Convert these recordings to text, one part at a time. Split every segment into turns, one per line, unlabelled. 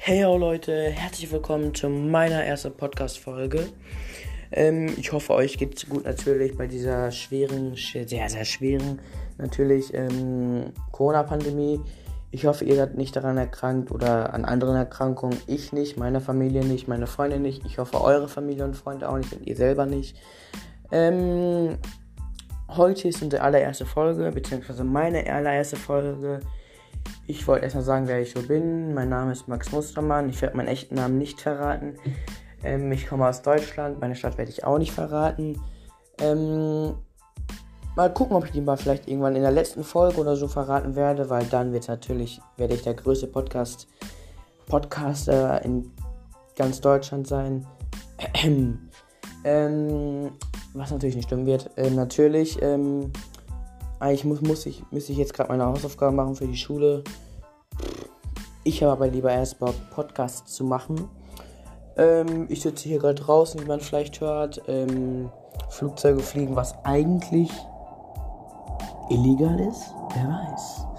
Hey yo Leute, herzlich willkommen zu meiner ersten Podcast-Folge. Ich hoffe, euch geht's gut natürlich bei dieser schweren, sehr, sehr schweren natürlich Corona-Pandemie. Ich hoffe, ihr seid nicht daran erkrankt oder an anderen Erkrankungen. Ich nicht, meine Familie nicht, meine Freunde nicht. Ich hoffe, eure Familie und Freunde auch nicht und ihr selber nicht. Heute ist unsere allererste Folge, beziehungsweise meine allererste Folge. Ich wollte erstmal sagen, wer ich so bin. Mein Name ist Max Mustermann. Ich werde meinen echten Namen nicht verraten. Ich komme aus Deutschland. Meine Stadt werde ich auch nicht verraten. Mal gucken, ob ich die mal vielleicht irgendwann in der letzten Folge oder so verraten werde, weil dann werde ich der größte Podcaster in ganz Deutschland sein. Was natürlich nicht stimmen wird. Eigentlich müsste ich jetzt gerade meine Hausaufgaben machen für die Schule. Ich habe aber lieber erst Bock, Podcasts zu machen. Ich sitze hier gerade draußen, wie man vielleicht hört. Flugzeuge fliegen, was eigentlich illegal ist. Wer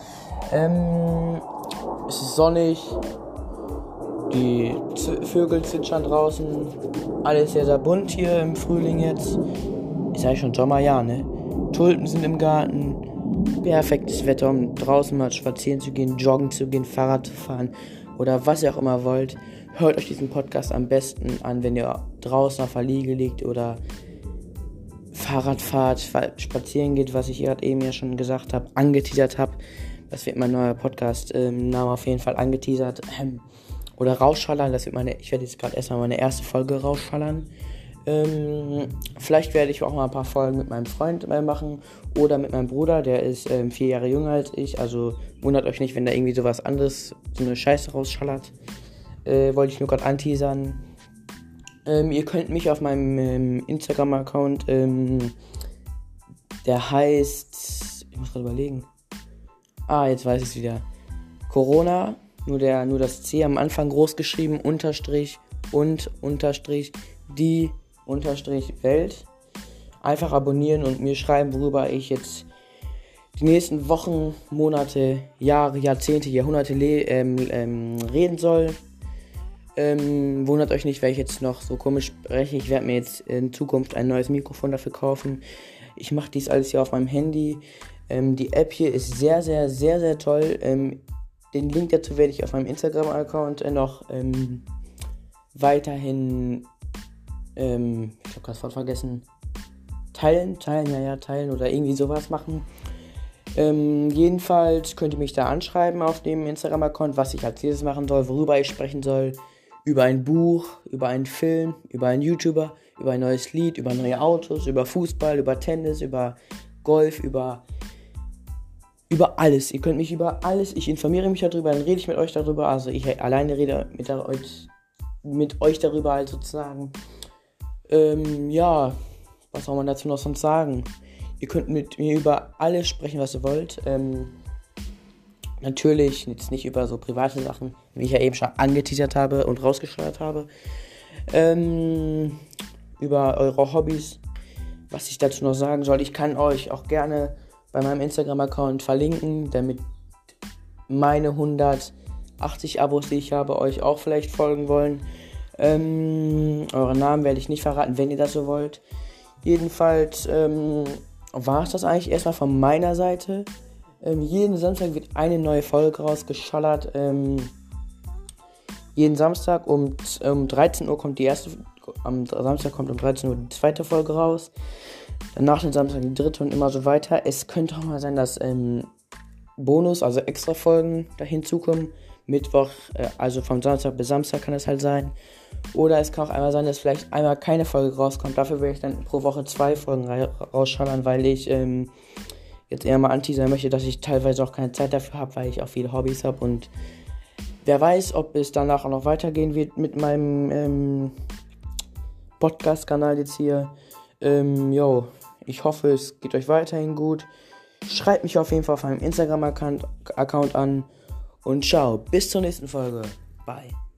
weiß. Es ist sonnig. Die Vögel zwitschern draußen. Alles sehr, sehr bunt hier im Frühling jetzt. Ist eigentlich schon Sommerjahr, ne? Tulpen sind im Garten. Perfektes Wetter, um draußen mal spazieren zu gehen, joggen zu gehen, Fahrrad zu fahren oder was ihr auch immer wollt. Hört euch diesen Podcast am besten an, wenn ihr draußen auf der Liege liegt oder Fahrrad fahrt, spazieren geht, was ich gerade eben ja schon gesagt habe, angeteasert habe. Das wird mein neuer Podcast-Name auf jeden Fall angeteasert. Oder rausschallern, ich werde jetzt gerade erstmal meine erste Folge rausschallern. Vielleicht werde ich auch mal ein paar Folgen mit meinem Freund machen oder mit meinem Bruder, der ist 4 Jahre jünger als ich, also wundert euch nicht, wenn da irgendwie sowas anderes, so eine Scheiße rausschallert. Wollte ich nur gerade anteasern. Ihr könnt mich auf meinem Instagram-Account, der heißt, ich muss gerade überlegen, jetzt weiß ich es wieder, Corona, nur das C am Anfang groß geschrieben, Unterstrich und Unterstrich, die Unterstrich Welt. Einfach abonnieren und mir schreiben, worüber ich jetzt die nächsten Wochen, Monate, Jahre, Jahrzehnte, Jahrhunderte reden soll. Wundert euch nicht, weil ich jetzt noch so komisch spreche. Ich werde mir jetzt in Zukunft ein neues Mikrofon dafür kaufen. Ich mache dies alles hier auf meinem Handy. Die App hier ist sehr, sehr, sehr, sehr toll. Den Link dazu werde ich auf meinem Instagram-Account noch weiterhin, ich habe gerade das Wort vergessen, teilen oder irgendwie sowas machen. Jedenfalls könnt ihr mich da anschreiben auf dem Instagram-Account, was ich als nächstes machen soll, worüber ich sprechen soll, über ein Buch, über einen Film, über einen YouTuber, über ein neues Lied, über neue Autos, über Fußball, über Tennis, über Golf, über alles. Ihr könnt mich über alles, ich informiere mich darüber, dann rede ich mit euch darüber, also ich alleine rede mit euch darüber halt sozusagen. Was soll man dazu noch sonst sagen? Ihr könnt mit mir über alles sprechen, was ihr wollt. Natürlich jetzt nicht über so private Sachen, wie ich ja eben schon angeteasert habe und rausgeschleudert habe. Über eure Hobbys, was ich dazu noch sagen soll. Ich kann euch auch gerne bei meinem Instagram-Account verlinken, damit meine 180 Abos, die ich habe, euch auch vielleicht folgen wollen. Euren Namen werde ich nicht verraten, wenn ihr das so wollt. Jedenfalls war es das eigentlich erstmal von meiner Seite. Jeden Samstag wird eine neue Folge rausgeschallert. Jeden Samstag um 13 Uhr kommt die erste, am Samstag kommt um 13 Uhr die zweite Folge raus. Danach den Samstag die dritte und immer so weiter. Es könnte auch mal sein, dass Bonus, also extra Folgen da hinzukommen. Mittwoch, also vom Samstag bis Samstag kann es halt sein. Oder es kann auch einmal sein, dass vielleicht einmal keine Folge rauskommt. Dafür werde ich dann pro Woche 2 Folgen rausschallern, weil ich jetzt eher mal anteasern möchte, dass ich teilweise auch keine Zeit dafür habe, weil ich auch viele Hobbys habe. Und wer weiß, ob es danach auch noch weitergehen wird mit meinem Podcast-Kanal jetzt hier. Ich hoffe, es geht euch weiterhin gut. Schreibt mich auf jeden Fall auf meinem Instagram-Account an. Und ciao, bis zur nächsten Folge. Bye.